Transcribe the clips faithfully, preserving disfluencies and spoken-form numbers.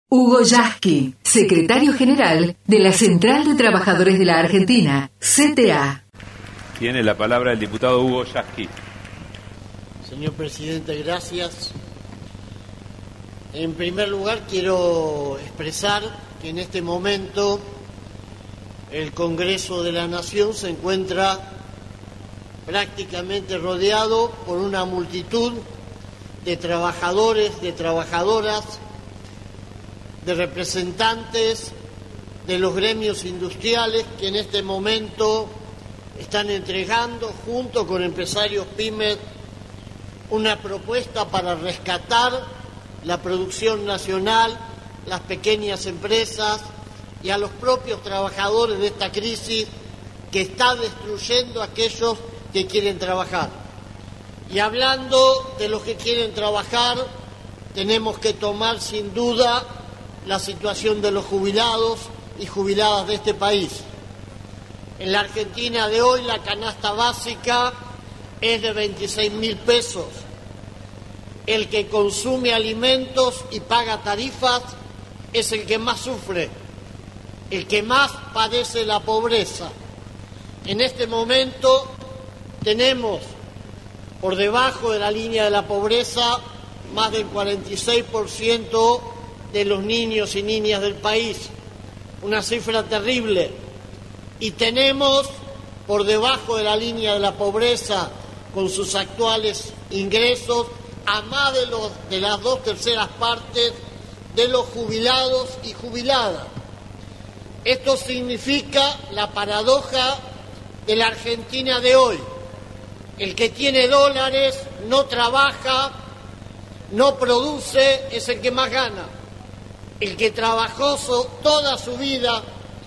Hugo Yasky, secretario general de la Central de Trabajadores de la Argentina, C T A. Tiene la palabra el diputado Hugo Yasky. Señor presidente, gracias. En primer lugar, quiero expresar que en este momento el Congreso de la Nación se encuentra prácticamente rodeado por una multitud de trabajadores, de trabajadoras, de representantes de los gremios industriales que en este momento están entregando, junto con empresarios pymes, una propuesta para rescatar la producción nacional, las pequeñas empresas y a los propios trabajadores de esta crisis que está destruyendo a aquellos que quieren trabajar. Y hablando de los que quieren trabajar, tenemos que tomar sin duda la situación de los jubilados y jubiladas de este país. En la Argentina de hoy la canasta básica es de veintiséis mil pesos. El que consume alimentos y paga tarifas es el que más sufre, el que más padece la pobreza. En este momento tenemos por debajo de la línea de la pobreza más del cuarenta y seis por ciento de los niños y niñas del país, una cifra terrible. Y tenemos por debajo de la línea de la pobreza, con sus actuales ingresos, a más de, los, de las dos terceras partes de los jubilados y jubiladas. Esto significa la paradoja de la Argentina de hoy. El que tiene dólares no trabaja, no produce, es el que más gana. El que trabajó toda su vida,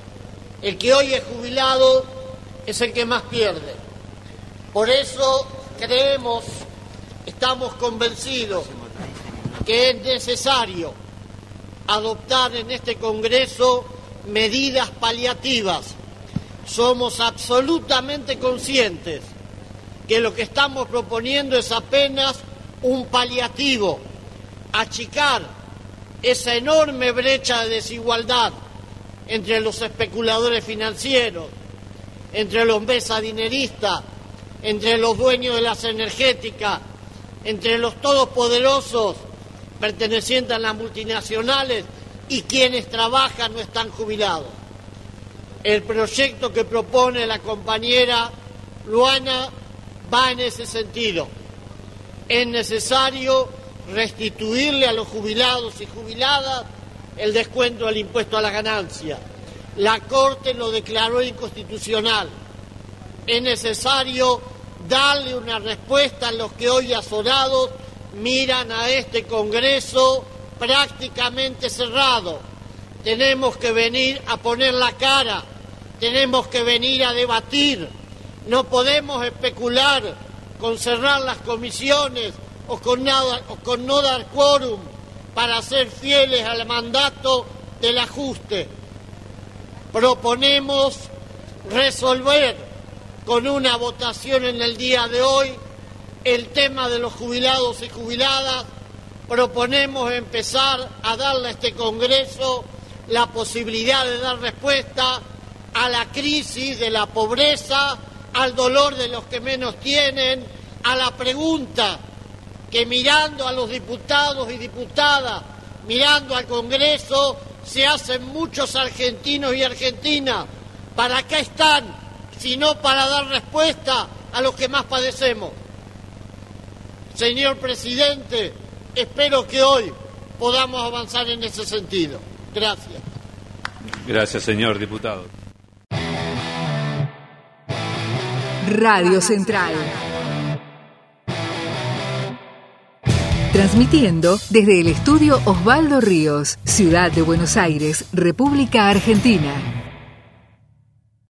el que hoy es jubilado, es el que más pierde. Por eso creemos, estamos convencidos que es necesario adoptar en este Congreso medidas paliativas. Somos absolutamente conscientes que lo que estamos proponiendo es apenas un paliativo, achicar esa enorme brecha de desigualdad entre los especuladores financieros, entre los mesadineristas, entre los dueños de las energéticas, entre los todopoderosos pertenecientes a las multinacionales y quienes trabajan no están jubilados. El proyecto que propone la compañera Luana va en ese sentido. Es necesario restituirle a los jubilados y jubiladas el descuento del impuesto a la ganancia. La Corte lo declaró inconstitucional. Es necesario darle una respuesta a los que hoy azorados miran a este Congreso prácticamente cerrado. Tenemos que venir a poner la cara, tenemos que venir a debatir. No podemos especular con cerrar las comisiones o con, nada, o con no dar quórum para ser fieles al mandato del ajuste. Proponemos resolver con una votación en el día de hoy el tema de los jubilados y jubiladas. Proponemos empezar a darle a este Congreso la posibilidad de dar respuesta a la crisis de la pobreza, al dolor de los que menos tienen, a la pregunta que mirando a los diputados y diputadas, mirando al Congreso, se hacen muchos argentinos y argentinas. ¿Para qué están? Sino para dar respuesta a los que más padecemos. Señor presidente, espero que hoy podamos avanzar en ese sentido. Gracias. Gracias, señor diputado. Radio Central. Transmitiendo desde el estudio Osvaldo Ríos, Ciudad de Buenos Aires, República Argentina.